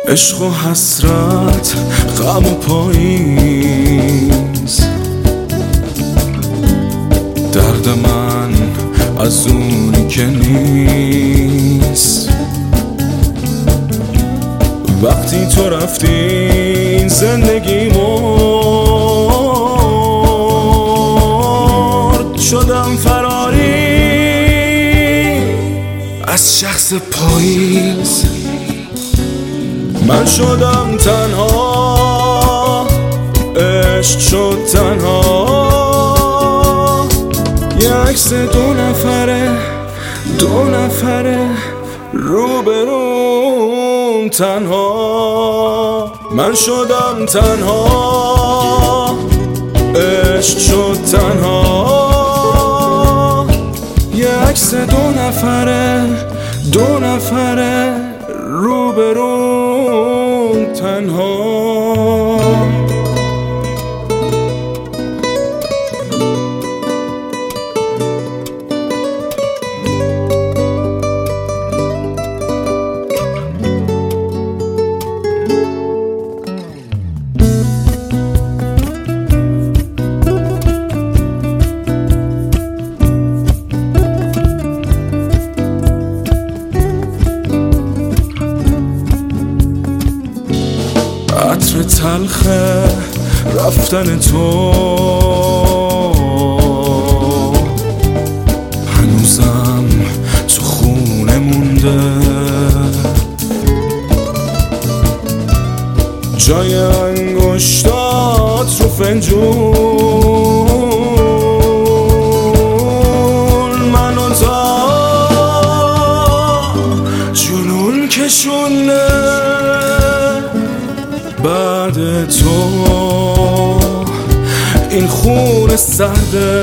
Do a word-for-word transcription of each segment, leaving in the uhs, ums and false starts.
عشق و حسرت، غم و پاییز، درد من از اونی که نیست. وقتی تو رفتی زندگی مرد، شدم فراری از شخص پاییز. من شدم تنها، عشق شد تنها، یه عکس دو نفره دو نفره روبروم تنها. من شدم تنها، عشق شد تنها، یه عکس دو نفره دو نفره روبروم تنها. عطر تلخه رفتن تو هنوزم تو خونه مونده، جای انگشتات رو فنجون منو تا جنون کشونه. بعد تو این خون سرده،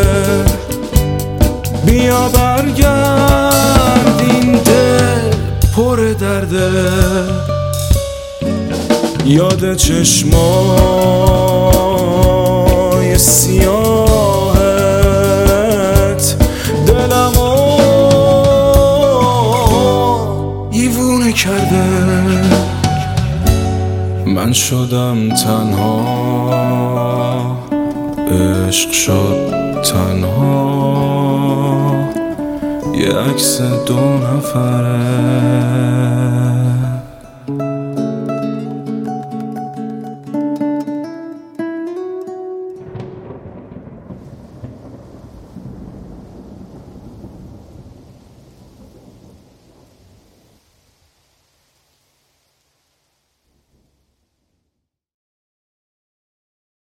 بیا برگرد این دل پر درده. یاد چشمای سیاهت دلمو دیوونه کرده. من شدم تنها، عشق شد تنها، یه عکس دو نفره